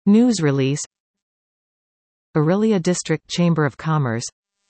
News release. Orillia District Chamber of Commerce.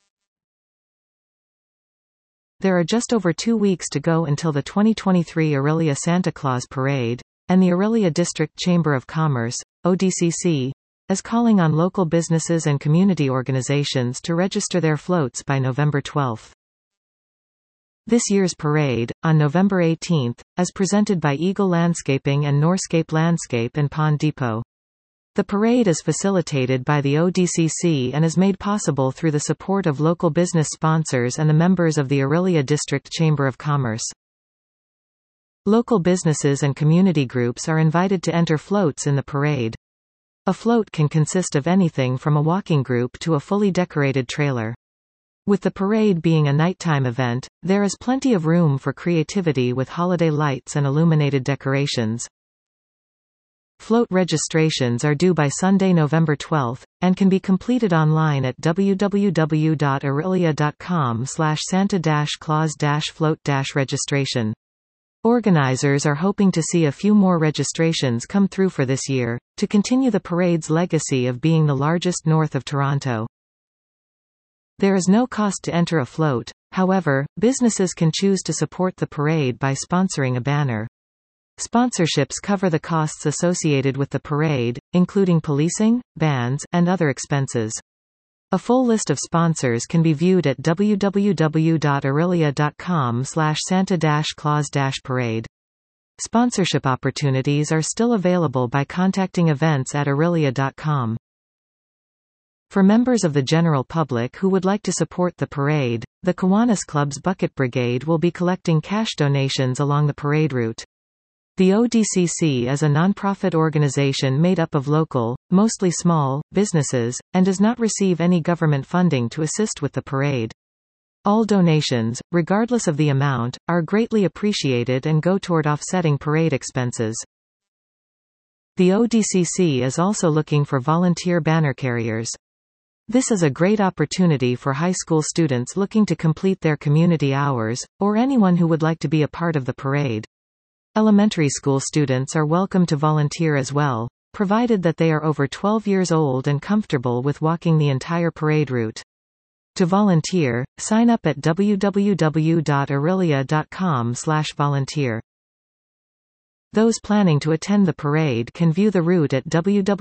There are just over 2 weeks to go until the 2023 Orillia Santa Claus Parade, and the Orillia District Chamber of Commerce, ODCC, is calling on local businesses and community organizations to register their floats by November 12. This year's parade, on November 18, is presented by Eagle Landscaping and Norscape Landscape in Pond Depot. The parade is facilitated by the ODCC and is made possible through the support of local business sponsors and the members of the Orillia District Chamber of Commerce. Local businesses and community groups are invited to enter floats in the parade. A float can consist of anything from a walking group to a fully decorated trailer. With the parade being a nighttime event, there is plenty of room for creativity with holiday lights and illuminated decorations. Float registrations are due by Sunday, November 12, and can be completed online at www.orillia.com/Santa-Claus-float-registration. Organizers are hoping to see a few more registrations come through for this year, to continue the parade's legacy of being the largest north of Toronto. There is no cost to enter a float, however, businesses can choose to support the parade by sponsoring a banner. Sponsorships cover the costs associated with the parade, including policing, bands, and other expenses. A full list of sponsors can be viewed at www.orillia.com/Santa-Claus-parade. Sponsorship opportunities are still available by contacting events@orillia.com. For members of the general public who would like to support the parade, the Kiwanis Club's Bucket Brigade will be collecting cash donations along the parade route. The ODCC is a non-profit organization made up of local, mostly small, businesses, and does not receive any government funding to assist with the parade. All donations, regardless of the amount, are greatly appreciated and go toward offsetting parade expenses. The ODCC is also looking for volunteer banner carriers. This is a great opportunity for high school students looking to complete their community hours, or anyone who would like to be a part of the parade. Elementary school students are welcome to volunteer as well, provided that they are over 12 years old and comfortable with walking the entire parade route. To volunteer, sign up at www.orillia.com/volunteer. Those planning to attend the parade can view the route at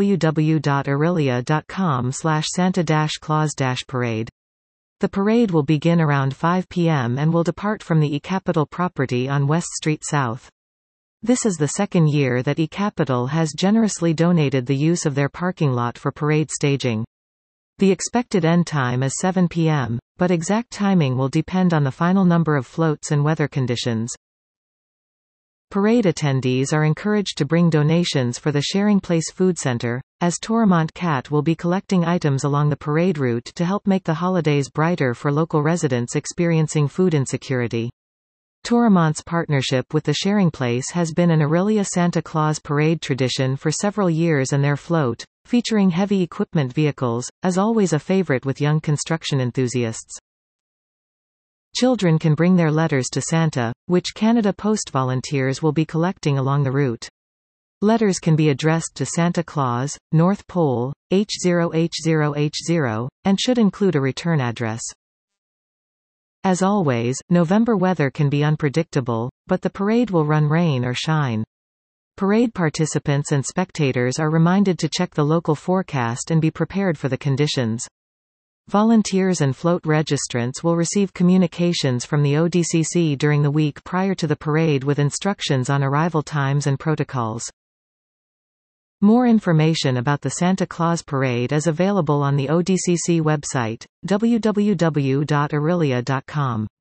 www.orillia.com/Santa-Claus-parade. The parade will begin around 5 p.m. and will depart from the eCapital property on West Street South. This is the second year that eCapital has generously donated the use of their parking lot for parade staging. The expected end time is 7 p.m., but exact timing will depend on the final number of floats and weather conditions. Parade attendees are encouraged to bring donations for the Sharing Place Food Center, as Toromont Cat will be collecting items along the parade route to help make the holidays brighter for local residents experiencing food insecurity. Toromont's partnership with the Sharing Place has been an Orillia Santa Claus parade tradition for several years, and their float, featuring heavy equipment vehicles, is always a favorite with young construction enthusiasts. Children can bring their letters to Santa, which Canada Post volunteers will be collecting along the route. Letters can be addressed to Santa Claus, North Pole, H0H0H0, and should include a return address. As always, November weather can be unpredictable, but the parade will run rain or shine. Parade participants and spectators are reminded to check the local forecast and be prepared for the conditions. Volunteers and float registrants will receive communications from the ODCC during the week prior to the parade with instructions on arrival times and protocols. More information about the Santa Claus Parade is available on the ODCC website, www.orillia.com.